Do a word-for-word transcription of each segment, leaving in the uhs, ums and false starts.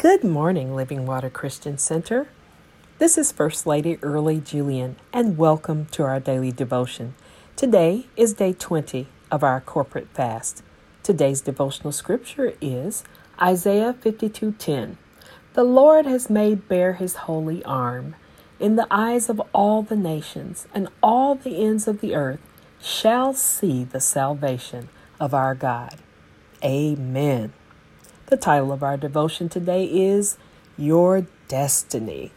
Good morning, Living Water Christian Center. This is First Lady Early Julian, and welcome to our daily devotion. Today is day twenty of our corporate fast. Today's devotional scripture is Isaiah fifty-two ten. The Lord has made bare his holy arm. In the eyes of all the nations, and all the ends of the earth shall see the salvation of our God. Amen. The title of our devotion today is Your Destiny.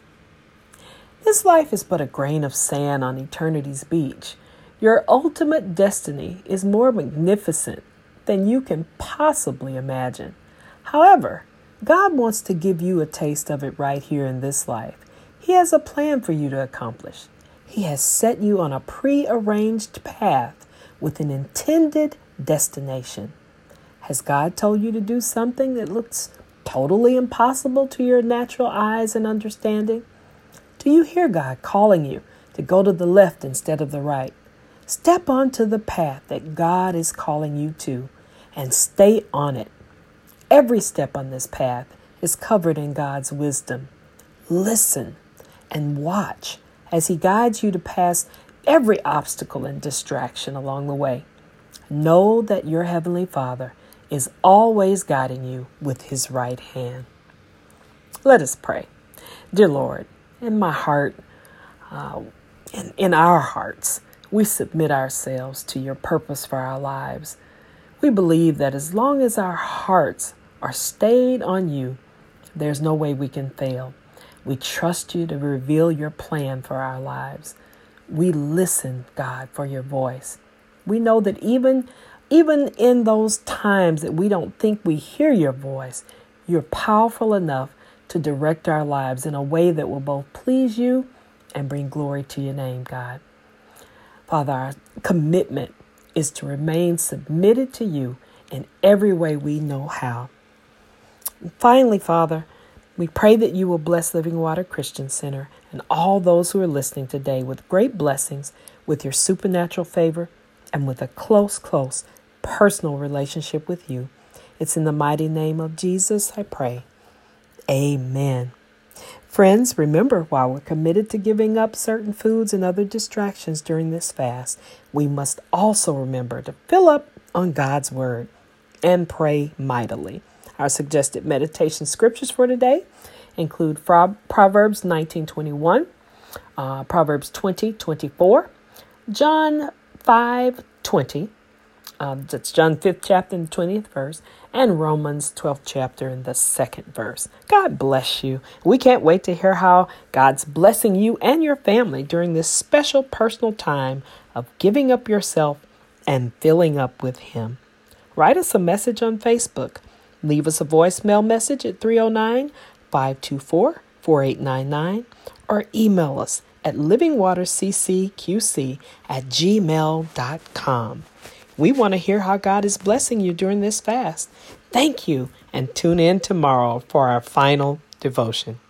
This life is but a grain of sand on eternity's beach. Your ultimate destiny is more magnificent than you can possibly imagine. However, God wants to give you a taste of it right here in this life. He has a plan for you to accomplish. He has set you on a pre-arranged path with an intended destination. Has God told you to do something that looks totally impossible to your natural eyes and understanding? Do you hear God calling you to go to the left instead of the right? Step onto the path that God is calling you to and stay on it. Every step on this path is covered in God's wisdom. Listen and watch as He guides you to pass every obstacle and distraction along the way. Know that your Heavenly Father is always guiding you with His right hand. Let us pray. Dear Lord, in my heart, uh, in, in our hearts, we submit ourselves to your purpose for our lives. We believe that as long as our hearts are stayed on you, there's no way we can fail. We trust you to reveal your plan for our lives. We listen, God, for your voice. We know that even Even in those times that we don't think we hear your voice, you're powerful enough to direct our lives in a way that will both please you and bring glory to your name, God. Father, our commitment is to remain submitted to you in every way we know how. And finally, Father, we pray that you will bless Living Water Christian Center and all those who are listening today with great blessings, with your supernatural favor, and with a close, close personal relationship with you. It's in the mighty name of Jesus I pray. Amen. Friends, remember, while we're committed to giving up certain foods and other distractions during this fast, we must also remember to fill up on God's word and pray mightily. Our suggested meditation scriptures for today include Proverbs nineteen twenty-one, uh, Proverbs twenty twenty-four, John five twenty, Um, that's John fifth chapter and twentieth verse, and Romans twelfth chapter and the second verse. God bless you. We can't wait to hear how God's blessing you and your family during this special personal time of giving up yourself and filling up with Him. Write us a message on Facebook. Leave us a voicemail message at three oh nine, five two four, four eight nine nine or email us at livingwaterccqc at gmail dot com. We want to hear how God is blessing you during this fast. Thank you, and tune in tomorrow for our final devotion.